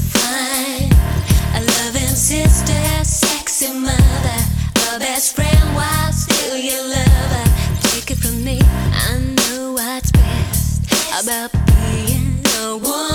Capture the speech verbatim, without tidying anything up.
find a loving sister, sexy mother, a best friend while still you love her. Take it from me, I know what's best about being a woman.